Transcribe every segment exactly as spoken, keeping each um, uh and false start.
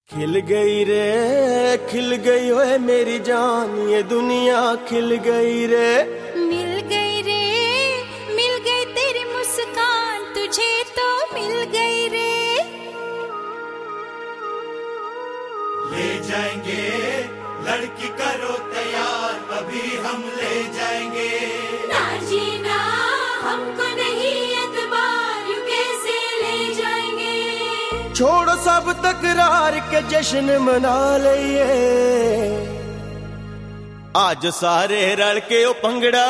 खिल गई रे खिल गई ओए मेरी जान, ये दुनिया खिल गई रे। मिल गई रे मिल गई तेरी मुस्कान, तुझे तो मिल गई रे। ले जाएंगे लड़की करो तैयार, अभी हम ले जाएंगे। ना जीना हमको नहीं एतबार, यू कैसे ले जाएंगे। छोड़ो सब तकरार के जश्न मना लिए, आज सारे रल के ओ पंगड़ा,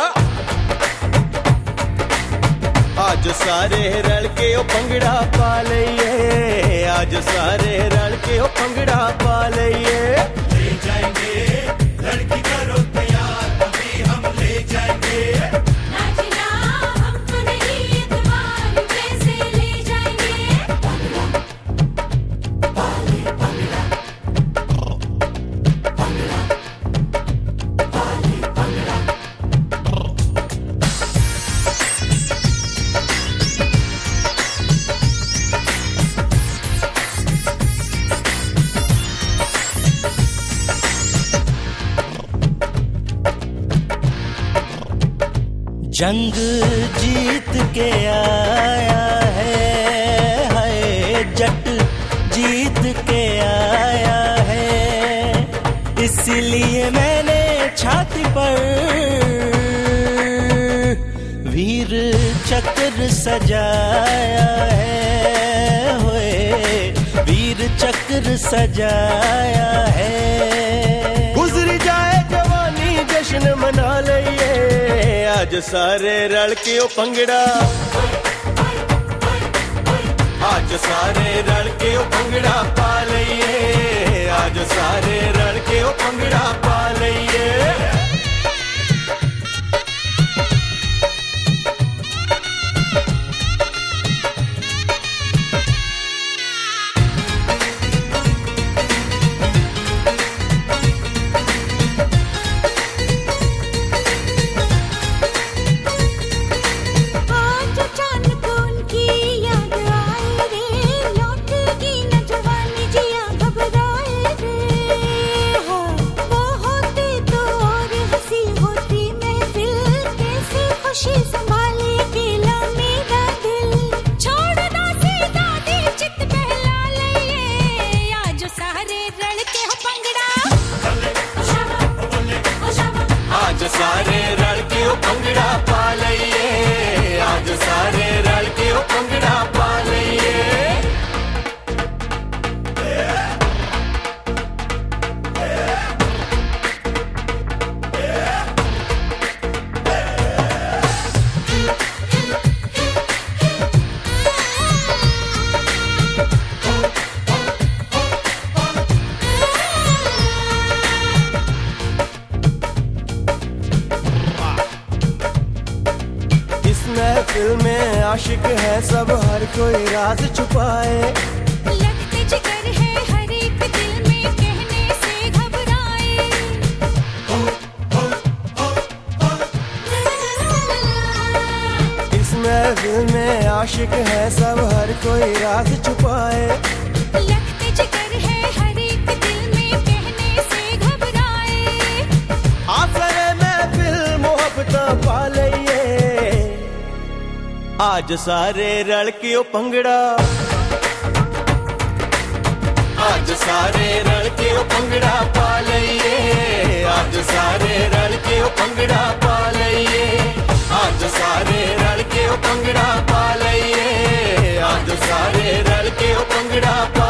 आज सारे रल के ओ पंगड़ा पा लिए, आज सारे रल के ओ पंगड़ा पा लिए। ले जाएंगे लड़की करो तैयार, अभी हम ले जाएंगे। ना जीना हमको नहीं एतबार, यू कैसे ले जाएंगे। जंग जीत के आया है, हाय जट जीत के आया है, इसलिए मैंने छाती पर वीर चक्र सजाया है, होए वीर चक्र सजाया है। गुजर जाए जवानी जश्न मना लिए, आज सारे रल के ओ पंगड़ा, आज सारे रल के ओ पंगड़ा पा लिए, आज सारे रल के ओ पंगड़ा पा लिए। आज सारे रल के ओ पंगड़ा पा लिए, आज सारे रल के ओ पंगड़ा पा लिए। महफिल में आशिक है सब, हर कोई राज छुपाए, लगते जिगर है हर एक दिल में, कहने से घबराए। इस महफिल में आशिक है सब, हर कोई राज छुपाए, लगते जिगर है हर एक दिल में, कहने से घबराए। आसरे महफिल मोहब्बत पा लिए, आज सारे रल के ओ पंगड़ा, आज सारे रल के ओ पंगड़ा पा लिए, आज सारे रल के ओ पंगड़ा पा लिए, आज सारे रल के ओ पंगड़ा पा लिए, आज सारे रल के ओ पंगड़ा पा